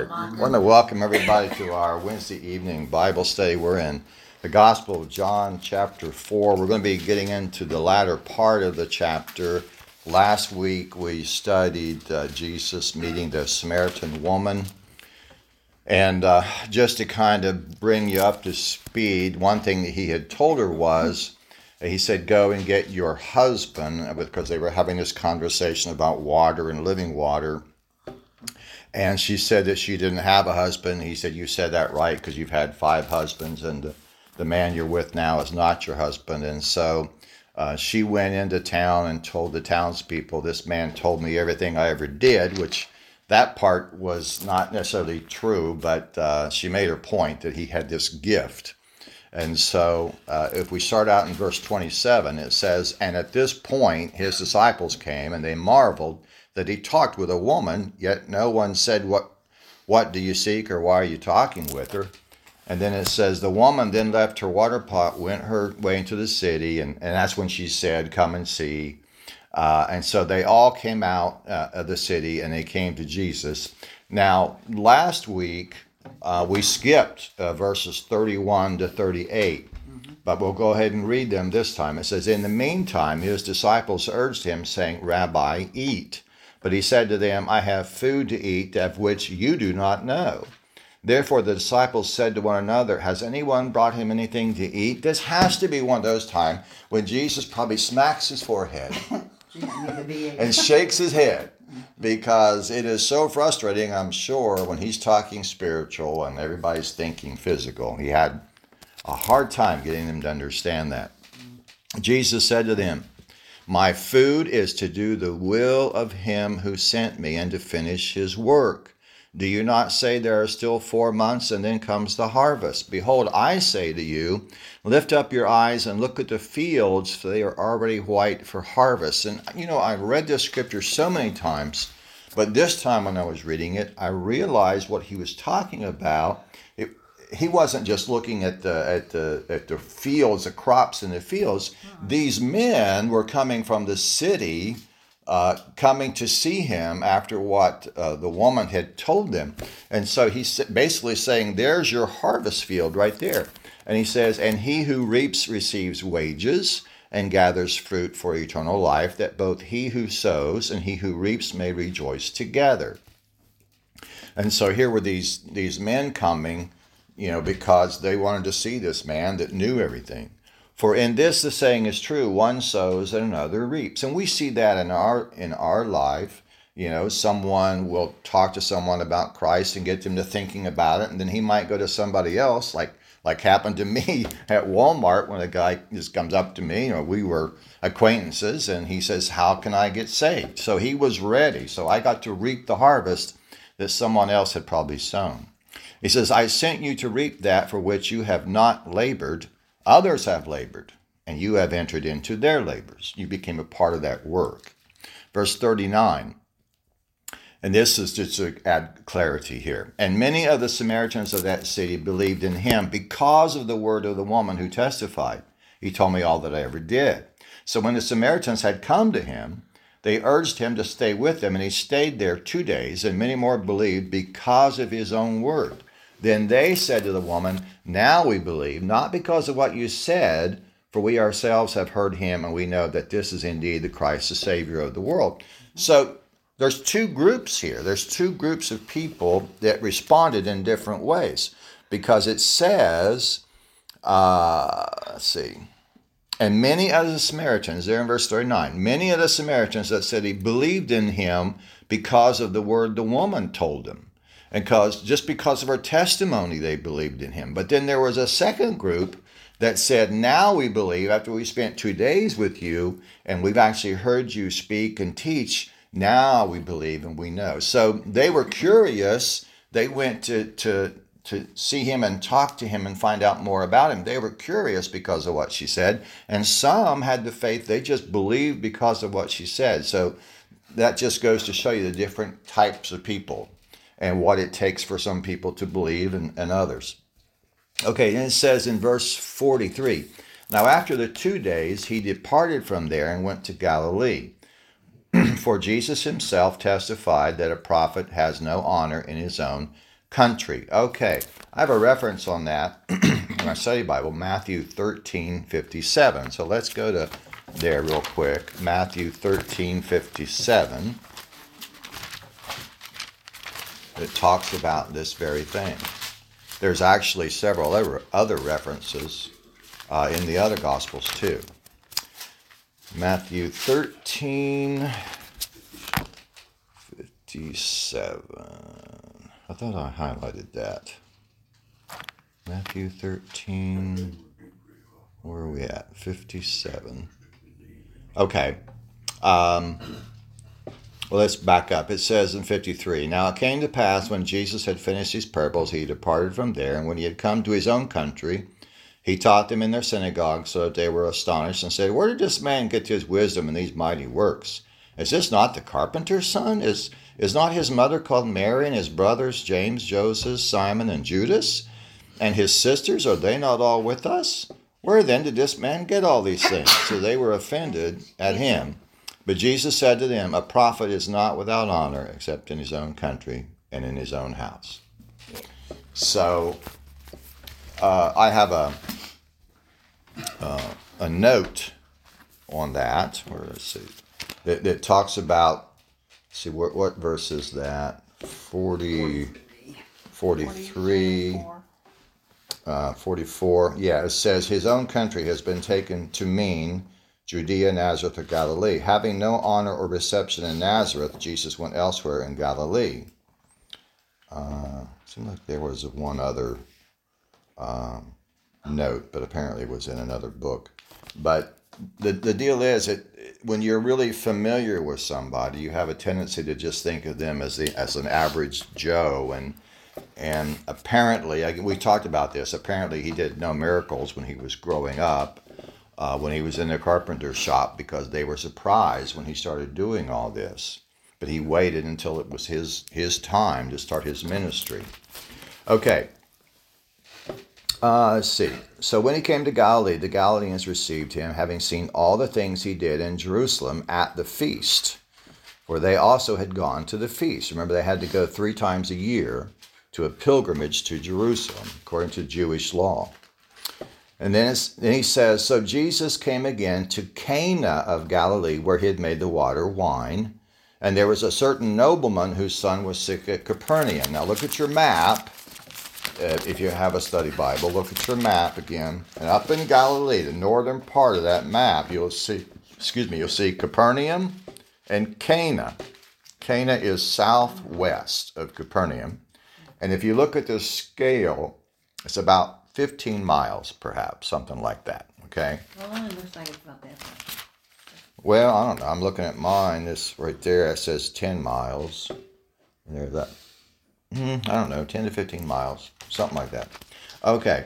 right. I want to welcome everybody to our Wednesday evening Bible study. We're in the Gospel of John, chapter 4. We're going to be getting into the latter part of the chapter. Last week we studied Jesus meeting the Samaritan woman. And just to kind of bring you up to speed, one thing that he had told her was, he said, go and get your husband, because they were having this conversation about water and living water. And she said that she didn't have a husband. He said, you said that right, because you've had 5 husbands, and the man you're with now is not your husband. And so she went into town and told the townspeople, this man told me everything I ever did, which that part was not necessarily true, but she made her point that he had this gift. And so if we start out in verse 27, it says, and at this point his disciples came, and they marveled that he talked with a woman, yet no one said, what do you seek, or why are you talking with her? And then it says, the woman then left her water pot, went her way into the city, and that's when she said, come and see. And so they all came out of the city, and they came to Jesus. Now, last week, we skipped verses 31 to 38. But we'll go ahead and read them this time. It says, in the meantime, his disciples urged him, saying, Rabbi, eat. But he said to them, I have food to eat of which you do not know. Therefore the disciples said to one another, has anyone brought him anything to eat? This has to be one of those times when Jesus probably smacks his forehead and shakes his head, because it is so frustrating, I'm sure, when he's talking spiritual and everybody's thinking physical. He had a hard time getting them to understand that. Jesus said to them, my food is to do the will of him who sent me and to finish his work. Do you not say there are still 4 months and then comes the harvest? Behold, I say to you, lift up your eyes and look at the fields, for they are already white for harvest. And I read this scripture so many times, but this time when I was reading it, I realized what he was talking about. He wasn't just looking at the fields, the crops in the fields. These men were coming from the city, coming to see him after what the woman had told them. And so he's basically saying, there's your harvest field right there. And he says, and he who reaps receives wages and gathers fruit for eternal life, that both he who sows and he who reaps may rejoice together. And so here were these men coming, because they wanted to see this man that knew everything. For in this the saying is true, one sows and another reaps. And we see that in our life. Someone will talk to someone about Christ and get them to thinking about it, and then he might go to somebody else, like happened to me at Walmart when a guy just comes up to me. We were acquaintances, and he says, how can I get saved? So he was ready. So I got to reap the harvest that someone else had probably sown. He says, I sent you to reap that for which you have not labored. Others have labored, and you have entered into their labors. You became a part of that work. Verse 39, and this is just to add clarity here. And many of the Samaritans of that city believed in him because of the word of the woman who testified. He told me all that I ever did. So when the Samaritans had come to him, they urged him to stay with them, and he stayed there 2 days, and many more believed because of his own word. Then they said to the woman, now we believe, not because of what you said, for we ourselves have heard him, and we know that this is indeed the Christ, the Savior of the world. So there's 2 groups here. There's 2 groups of people that responded in different ways, because it says, let's see, and many of the Samaritans, there in verse 39, many of the Samaritans that said he believed in him because of the word the woman told them. And just because of her testimony, they believed in him. But then there was a second group that said, now we believe, after we spent 2 days with you, and we've actually heard you speak and teach, now we believe and we know. So they were curious. They went to see him and talk to him and find out more about him. They were curious because of what she said. And some had the faith, they just believed because of what she said. So that just goes to show you the different types of people and what it takes for some people to believe and others. Okay, and it says in verse 43, now after the 2 days, he departed from there and went to Galilee. For Jesus himself testified that a prophet has no honor in his own country. Okay, I have a reference on that in our study Bible, Matthew 13:57. So let's go to there real quick. Matthew 13:57. It talks about this very thing. There's actually several other references in the other Gospels too. Matthew 13:57. I thought I highlighted that. Matthew 13. Where are we at? 57. Okay. Well, let's back up. It says in 53, Now it came to pass when Jesus had finished these parables, he departed from there, and when he had come to his own country, he taught them in their synagogue, so that they were astonished, and said, Where did this man get his wisdom and these mighty works? Is this not the carpenter's son? Is not his mother called Mary, and his brothers James, Joseph, Simon, and Judas? And his sisters, are they not all with us? Where then did this man get all these things? So they were offended at him. But Jesus said to them, A prophet is not without honor except in his own country and in his own house. So I have a note on that. Let's see. That talks about, see what verse is that? 43. 44. Yeah, it says, His own country has been taken to mean Judea, Nazareth, or Galilee. Having no honor or reception in Nazareth, Jesus went elsewhere in Galilee. Seemed like there was one other note, but apparently it was in another book. But the deal is, when you're really familiar with somebody, you have a tendency to just think of them as an average Joe. And apparently, we talked about this, apparently he did no miracles when he was growing up, when he was in the carpenter shop, because they were surprised when he started doing all this. But he waited until it was his time to start his ministry. Okay. Let's see. So when he came to Galilee, the Galileans received him, having seen all the things he did in Jerusalem at the feast. For they also had gone to the feast. Remember, they had to go 3 times a year to a pilgrimage to Jerusalem, according to Jewish law. And then he says, So Jesus came again to Cana of Galilee, where he had made the water wine. And there was a certain nobleman whose son was sick at Capernaum. Now look at your map. If you have a study Bible, look at your map again. And up in Galilee, the northern part of that map, you'll see Capernaum and Cana. Cana is southwest of Capernaum. And if you look at the scale, it's about 15 miles, perhaps, something like that, okay? Well, it looks like it's about that much. Well, I don't know. I'm looking at mine. This right there, it says 10 miles. And there's that. I don't know, 10 to 15 miles, something like that. Okay.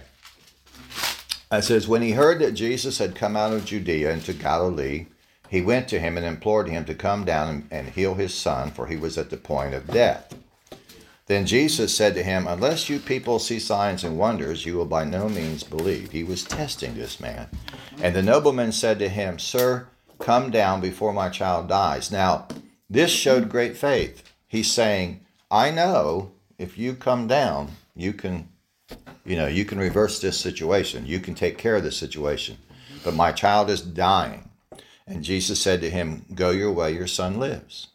It says, When he heard that Jesus had come out of Judea into Galilee, he went to him and implored him to come down and heal his son, for he was at the point of death. Then Jesus said to him, Unless you people see signs and wonders, you will by no means believe. He was testing this man. And the nobleman said to him, Sir, come down before my child dies. Now, this showed great faith. He's saying, I know if you come down, you can reverse this situation. You can take care of this situation. But my child is dying. And Jesus said to him, Go your way, your son lives.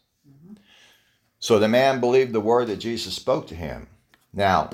So the man believed the word that Jesus spoke to him. Now,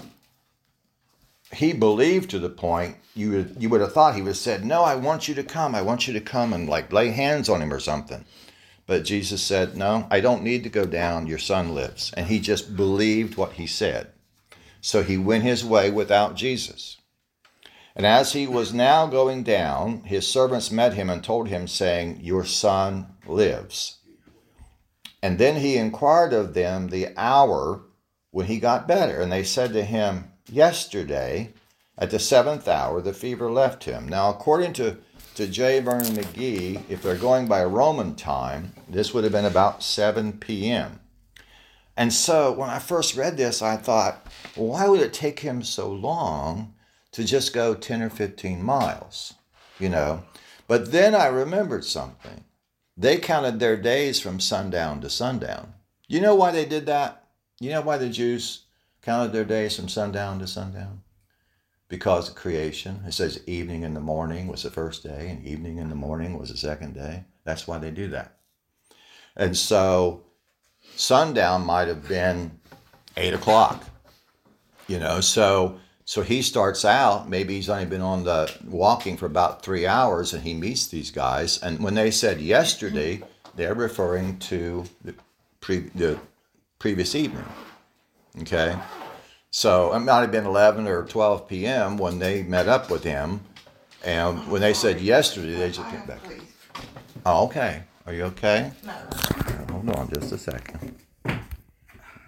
he believed to the point you would have thought he would have said, No, I want you to come. I want you to come and like lay hands on him or something. But Jesus said, No, I don't need to go down. Your son lives. And he just believed what he said. So he went his way without Jesus. And as he was now going down, his servants met him and told him, saying, Your son lives. And then he inquired of them the hour when he got better. And they said to him, Yesterday, at the 7th hour, the fever left him. Now, according to J. Vernon McGee, if they're going by Roman time, this would have been about 7 p.m. And so when I first read this, I thought, well, why would it take him so long to just go 10 or 15 miles? But then I remembered something. They counted their days from sundown to sundown. You know why they did that? You know why the Jews counted their days from sundown to sundown? Because of creation. It says evening in the morning was the first day, and evening in the morning was the second day. That's why they do that. And so sundown might have been 8 o'clock. So he starts out, maybe he's only been on the walking for about 3 hours, and he meets these guys. And when they said yesterday, they're referring to the previous evening. Okay? So it might have been 11 or 12 p.m. when they met up with him. And when they said yesterday, they just get back. Oh, okay. Are you okay? No. Hold on just a second.